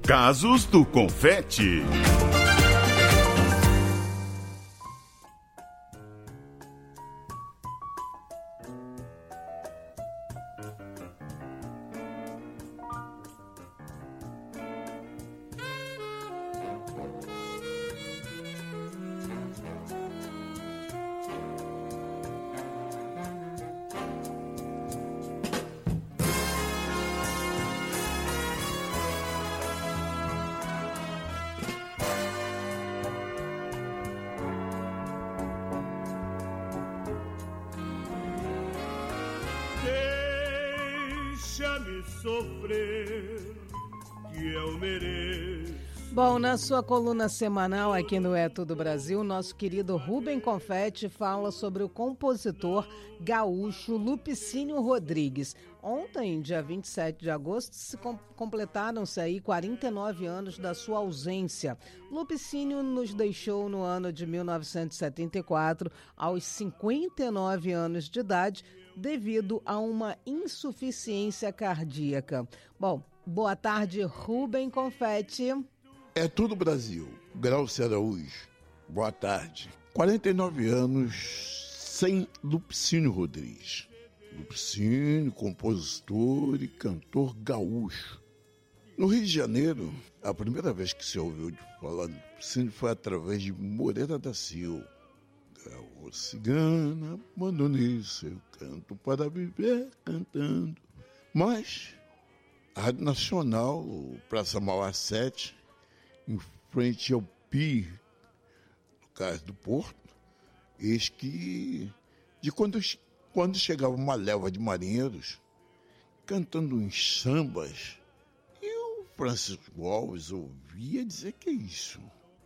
Casos do Confete. Deixa-me sofrer, que eu mereço. Bom, na sua coluna semanal aqui no É Tudo Brasil, nosso querido Rubem Confetti fala sobre o compositor gaúcho Lupicínio Rodrigues. Ontem, dia 27 de agosto, completaram-se aí 49 anos da sua ausência. Lupicínio nos deixou no ano de 1974, aos 59 anos de idade, devido a uma insuficiência cardíaca. Bom, boa tarde, Rubem Confetti. É Tudo Brasil, Glaucio Araújo, boa tarde. 49 anos sem Lupicínio Rodrigues. Lupicínio, compositor e cantor gaúcho. No Rio de Janeiro, a primeira vez que se ouviu falar de Lupicínio foi através de Moreira da Silva. Gaúcha cigana, mando nisso, eu canto para viver cantando. Mas a Rádio Nacional, Praça Mauá 7, em frente ao PI, no Cais do Porto, eis que, quando chegava uma leva de marinheiros, cantando uns sambas, e o Francisco Alves ouvia dizer que é isso.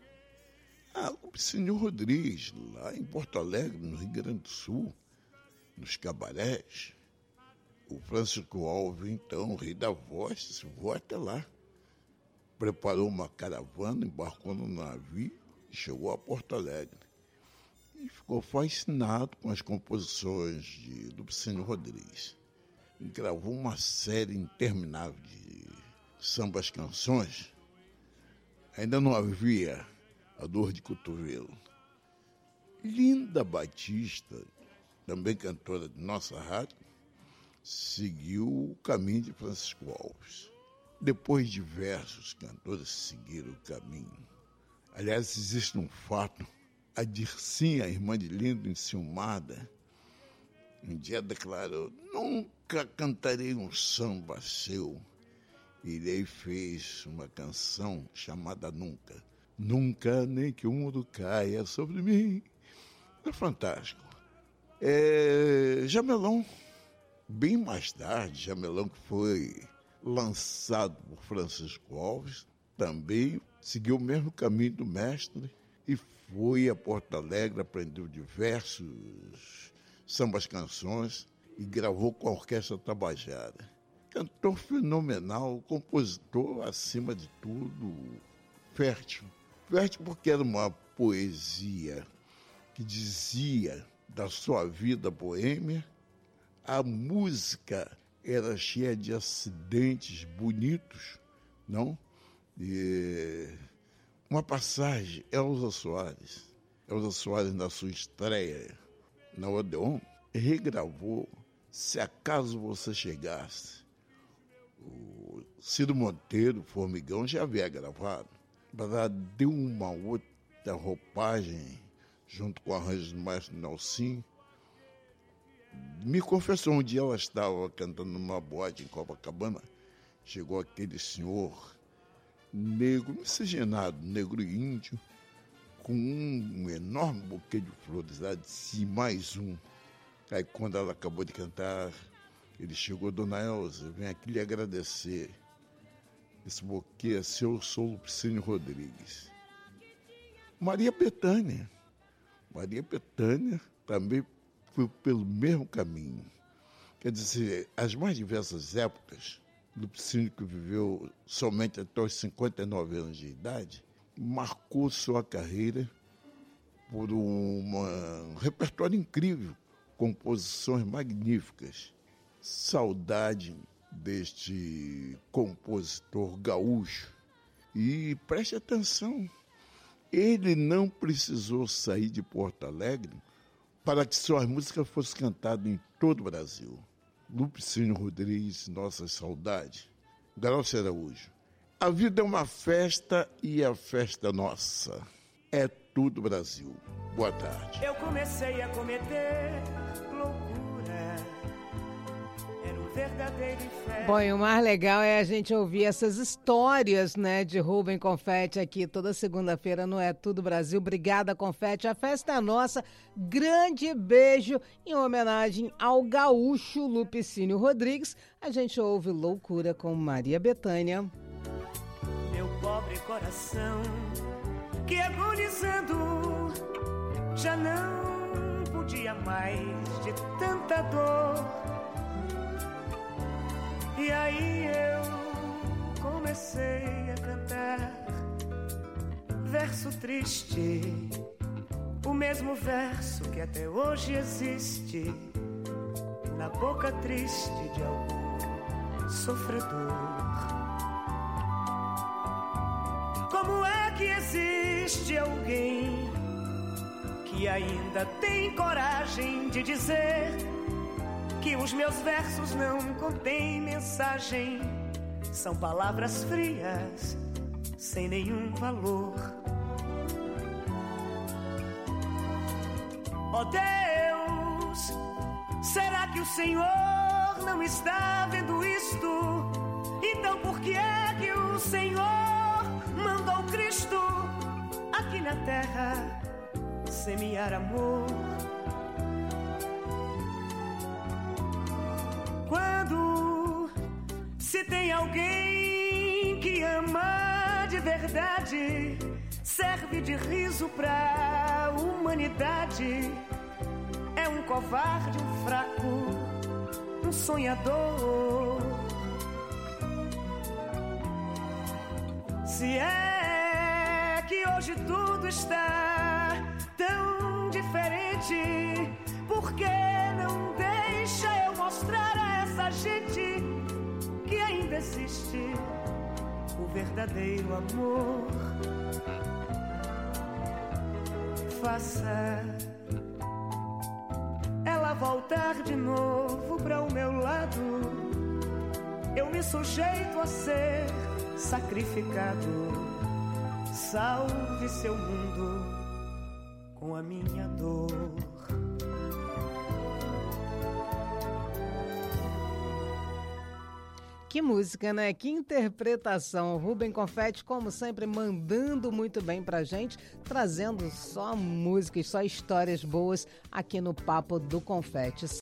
Lupicínio Rodrigues, lá em Porto Alegre, no Rio Grande do Sul, nos cabarés. O Francisco Alves, então, rei da voz, disse, vou até lá. Preparou uma caravana, embarcou no navio e chegou a Porto Alegre. E ficou fascinado com as composições de Lupicínio Rodrigues. E gravou uma série interminável de sambas canções. Ainda não havia A Dor de Cotovelo. Linda Batista, também cantora de nossa rádio, seguiu o caminho de Francisco Alves. Depois diversos cantores seguiram o caminho. Aliás, existe um fato. A Dircinha, a irmã de Lindo, enciumada, um dia declarou, nunca cantarei um samba seu. E daí fez uma canção chamada Nunca. Nunca nem que o mundo caia sobre mim. É fantástico. Jamelão, bem mais tarde, Jamelão que foi lançado por Francisco Alves, também seguiu o mesmo caminho do mestre e foi a Porto Alegre, aprendeu diversos sambas canções e gravou com a Orquestra Tabajara. Cantor fenomenal, compositor, acima de tudo, fértil. Fértil porque era uma poesia que dizia da sua vida boêmia. A música era cheia de acidentes bonitos, não? E uma passagem, Elza Soares, na sua estreia na Odeon, regravou Se Acaso Você Chegasse. O Ciro Monteiro, Formigão, já havia gravado, mas ela deu uma outra roupagem, junto com o arranjo do maestro Nelson. Me confessou, um dia ela estava cantando numa boate em Copacabana, chegou aquele senhor negro, miscigenado, negro e índio, com um enorme buquê de flores. Ela disse, mais um. Aí quando ela acabou de cantar, ele chegou, Dona Elza, vem aqui lhe agradecer. Esse buquê é seu, eu sou Lupicínio Rodrigues. Maria Bethânia também foi pelo mesmo caminho. Quer dizer, as mais diversas épocas, Lupicínio, que viveu somente até os 59 anos de idade, marcou sua carreira por um repertório incrível, composições magníficas. Saudade deste compositor gaúcho E preste atenção, ele não precisou sair de Porto Alegre para que suas músicas fossem cantadas em todo o Brasil. Lupicínio Rodrigues, Nossa Saudade. Glaucio Araújo. A vida é uma festa e a festa nossa. É tudo Brasil. Boa tarde. Eu comecei a cometer loucura. Era um verdadeiro inferno. Bom, e o mais legal é a gente ouvir essas histórias, né, de Rubem Confetti aqui toda segunda-feira no É Tudo Brasil. Obrigada, Confetti. A festa é nossa. Grande beijo em homenagem ao gaúcho Lupicínio Rodrigues. A gente ouve Loucura com Maria Bethânia. Meu pobre coração, que agonizando já não podia mais de tanta dor. E aí eu comecei a cantar verso triste, o mesmo verso que até hoje existe na boca triste de algum sofredor. Como é que existe alguém que ainda tem coragem de dizer que os meus versos não contêm mensagem? São palavras frias, sem nenhum valor. Oh Deus, será que o Senhor não está vendo isto? Então por que é que o Senhor mandou Cristo aqui na terra semear amor? Quando se tem alguém que ama de verdade, serve de riso pra humanidade, é um covarde, um fraco, um sonhador. Se é que hoje tudo está tão diferente, por que não deixa eu mostrar a essa gente que ainda existe o verdadeiro amor? Faça ela voltar de novo pra o meu lado, eu me sujeito a ser sacrificado. Salve seu mundo com a minha dor. Que música, né? Que interpretação. Rubem Confetti, como sempre, mandando muito bem pra gente, trazendo só músicas, só histórias boas aqui no Papo do Confetti.